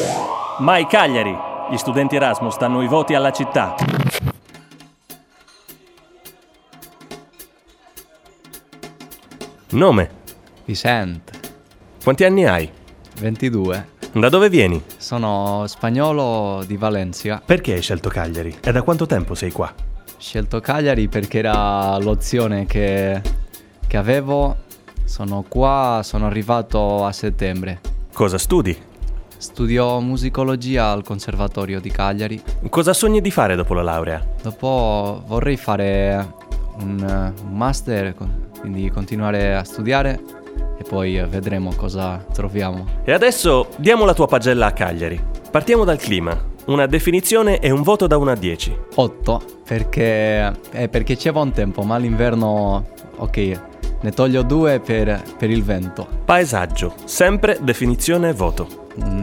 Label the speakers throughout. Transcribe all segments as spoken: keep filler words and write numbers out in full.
Speaker 1: Mai Cagliari! Gli studenti Erasmus danno i voti alla città.
Speaker 2: Nome?
Speaker 3: Vicente.
Speaker 2: Quanti anni hai?
Speaker 3: ventidue.
Speaker 2: Da dove vieni?
Speaker 3: Sono spagnolo di Valencia.
Speaker 2: Perché hai scelto Cagliari? E da quanto tempo sei qua?
Speaker 3: Ho scelto Cagliari perché era l'opzione che, che avevo. Sono qua, sono arrivato a settembre.
Speaker 2: Cosa studi?
Speaker 3: Studio musicologia al Conservatorio di Cagliari.
Speaker 2: Cosa sogni di fare dopo la laurea?
Speaker 3: Dopo vorrei fare un, un master, quindi continuare a studiare e poi vedremo cosa troviamo.
Speaker 2: E adesso diamo la tua pagella a Cagliari. Partiamo dal clima. Una definizione e un voto da uno a dieci.
Speaker 3: otto, perché, eh, perché c'è buon tempo, ma l'inverno, ok, ne toglio due per, per il vento.
Speaker 2: Paesaggio, sempre definizione e voto.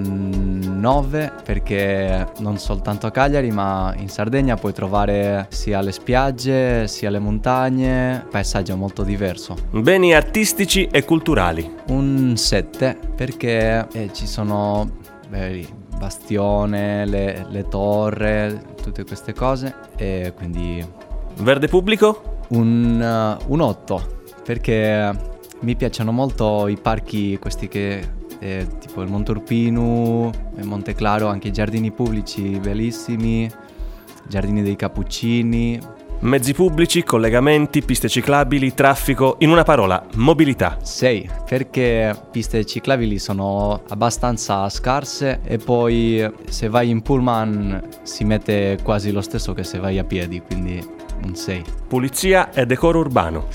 Speaker 3: nove, perché non soltanto a Cagliari ma in Sardegna puoi trovare sia le spiagge sia le montagne, paesaggio molto diverso.
Speaker 2: Beni artistici e culturali.
Speaker 3: Un sette, perché eh, ci sono beh, bastione, le, le torre, tutte queste cose, e quindi
Speaker 2: Verde pubblico?
Speaker 3: un, uh, un otto, perché mi piacciono molto i parchi, questi che eh, tipo il Monturpinu, il Monteclaro, anche i giardini pubblici bellissimi, giardini dei Cappuccini.
Speaker 2: Mezzi pubblici, collegamenti, piste ciclabili, traffico, in una parola, mobilità.
Speaker 3: sei, perché piste ciclabili sono abbastanza scarse e poi se vai in pullman si mette quasi lo stesso che se vai a piedi, quindi un sei.
Speaker 2: Pulizia e decoro urbano.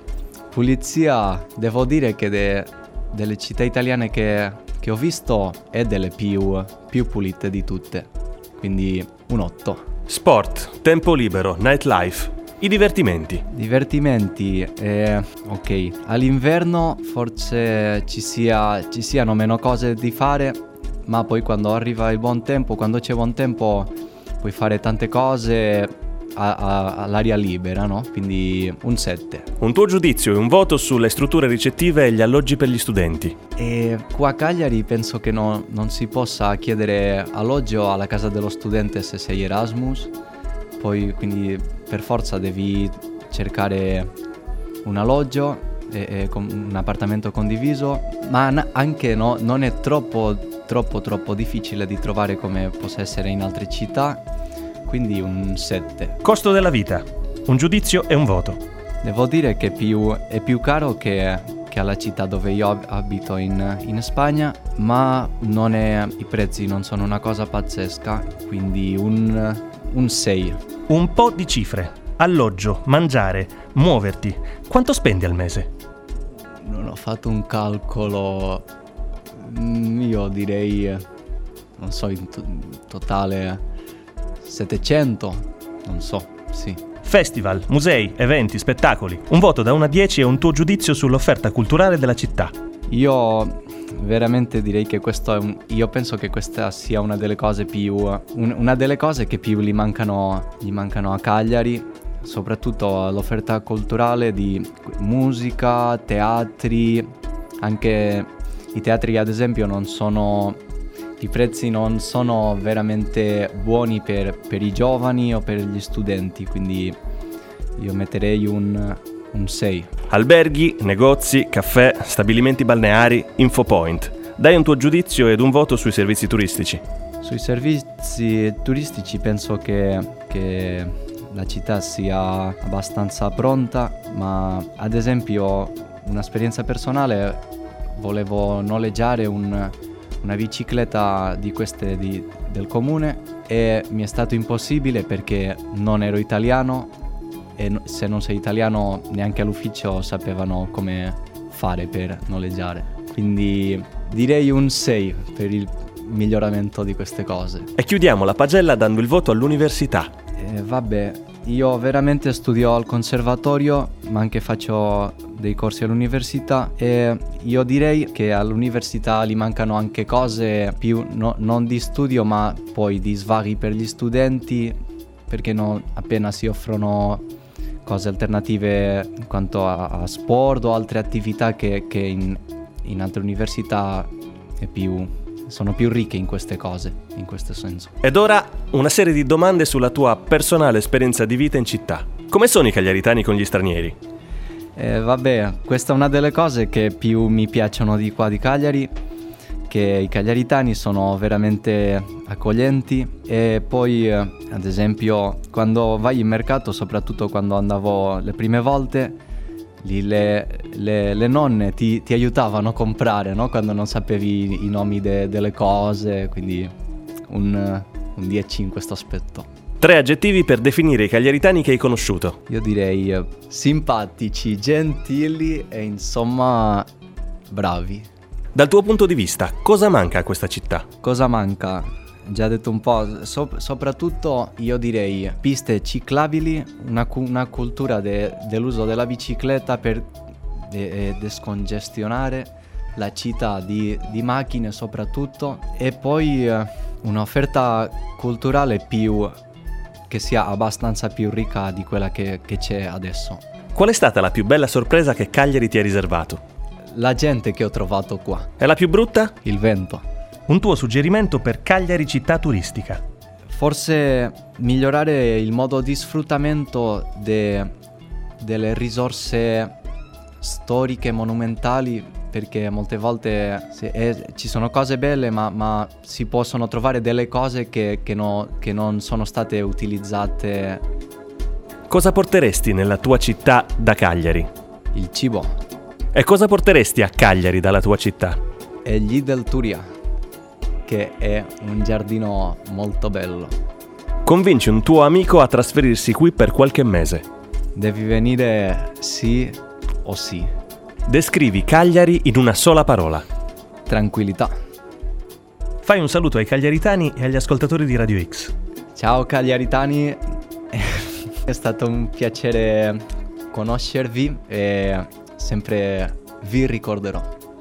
Speaker 3: Pulizia, devo dire che de, delle città italiane che, che ho visto è delle più, più pulite di tutte, quindi un otto.
Speaker 2: Sport, tempo libero, nightlife, i divertimenti.
Speaker 3: Divertimenti, eh, ok, all'inverno forse ci, sia, ci siano meno cose di fare, ma poi quando arriva il buon tempo, quando c'è buon tempo, puoi fare tante cose a, a, all'aria libera, no? Quindi un sette.
Speaker 2: Un tuo giudizio e un voto sulle strutture ricettive e gli alloggi per gli studenti.
Speaker 3: E qua a Cagliari penso che no, non si possa chiedere alloggio alla casa dello studente se sei Erasmus, poi quindi per forza devi cercare un alloggio e, e con un appartamento condiviso, ma n- anche no, non è troppo troppo troppo difficile di trovare come possa essere in altre città, quindi un sette.
Speaker 2: Costo della vita, un giudizio e un voto.
Speaker 3: Devo dire che più, è più caro che, che alla città dove io ab- abito in, in Spagna, ma non è, i prezzi non sono una cosa pazzesca, quindi un, un sei.
Speaker 2: Un po' di cifre. Alloggio, mangiare, muoverti. Quanto spendi al mese?
Speaker 3: Non ho fatto un calcolo, mm, io direi, non so, in, to- in totale settecento, non so, sì.
Speaker 2: Festival, musei, eventi, spettacoli. Un voto da uno a dieci e un tuo giudizio sull'offerta culturale della città.
Speaker 3: Io veramente direi che questo è un, io penso che questa sia una delle cose più un, una delle cose che più gli mancano gli mancano a Cagliari, soprattutto l'offerta culturale di musica, teatri, anche i teatri ad esempio non sono, i prezzi non sono veramente buoni per, per i giovani o per gli studenti, quindi io metterei un un sei.
Speaker 2: Alberghi, negozi, caffè, stabilimenti balneari, infopoint. Dai un tuo giudizio ed un voto sui servizi turistici.
Speaker 3: Sui servizi turistici penso che, che la città sia abbastanza pronta, ma ad esempio un'esperienza personale, volevo noleggiare un, una bicicletta di queste di, del comune e mi è stato impossibile perché non ero italiano e se non sei italiano neanche all'ufficio sapevano come fare per noleggiare, quindi direi un sei per il miglioramento di queste cose.
Speaker 2: E chiudiamo la pagella dando il voto all'università.
Speaker 3: Eh, vabbè, io veramente studio al conservatorio ma anche faccio dei corsi all'università e io direi che all'università gli mancano anche cose più no, non di studio ma poi di svaghi per gli studenti, perché non appena si offrono cose alternative in quanto a, a sport o altre attività che, che in, in altre università è più, sono più ricche in queste cose, in questo senso.
Speaker 2: Ed ora una serie di domande sulla tua personale esperienza di vita in città. Come sono i cagliaritani con gli stranieri?
Speaker 3: Eh, vabbè, questa è una delle cose che più mi piacciono di qua di Cagliari, che i cagliaritani sono veramente accoglienti e poi eh, ad esempio quando vai in mercato, soprattutto quando andavo le prime volte, lì le, le, le nonne ti, ti aiutavano a comprare, no? Quando non sapevi i, i nomi de, delle cose, quindi un, un dieci in questo aspetto.
Speaker 2: Tre aggettivi per definire i cagliaritani che hai conosciuto.
Speaker 3: Io direi eh, simpatici, gentili e insomma bravi.
Speaker 2: Dal tuo punto di vista, cosa manca a questa città?
Speaker 3: Cosa manca? Già detto un po', so- soprattutto io direi piste ciclabili, una, cu- una cultura de- dell'uso della bicicletta per de- descongestionare la città di, di macchine soprattutto, e poi eh, un'offerta culturale più che sia abbastanza più ricca di quella che, che c'è adesso.
Speaker 2: Qual è stata la più bella sorpresa che Cagliari ti ha riservato?
Speaker 3: La gente che ho trovato qua.
Speaker 2: E la più brutta?
Speaker 3: Il vento.
Speaker 2: Un tuo suggerimento per Cagliari città turistica?
Speaker 3: Forse migliorare il modo di sfruttamento de- delle risorse storiche, monumentali, perché molte volte se è, ci sono cose belle ma, ma si possono trovare delle cose che, che, no, che non sono state utilizzate.
Speaker 2: Cosa porteresti nella tua città da Cagliari?
Speaker 3: Il cibo.
Speaker 2: E cosa porteresti a Cagliari dalla tua città?
Speaker 3: E gli del Turia, che è un giardino molto bello.
Speaker 2: Convinci un tuo amico a trasferirsi qui per qualche mese.
Speaker 3: Devi venire sì o sì.
Speaker 2: Descrivi Cagliari in una sola parola.
Speaker 3: Tranquillità.
Speaker 2: Fai un saluto ai cagliaritani e agli ascoltatori di Radio X.
Speaker 3: Ciao cagliaritani, è stato un piacere conoscervi e sempre vi ricorderò.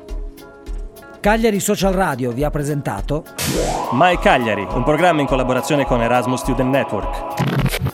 Speaker 4: Cagliari Social Radio vi ha presentato
Speaker 1: My Cagliari, un programma in collaborazione con Erasmus Student Network.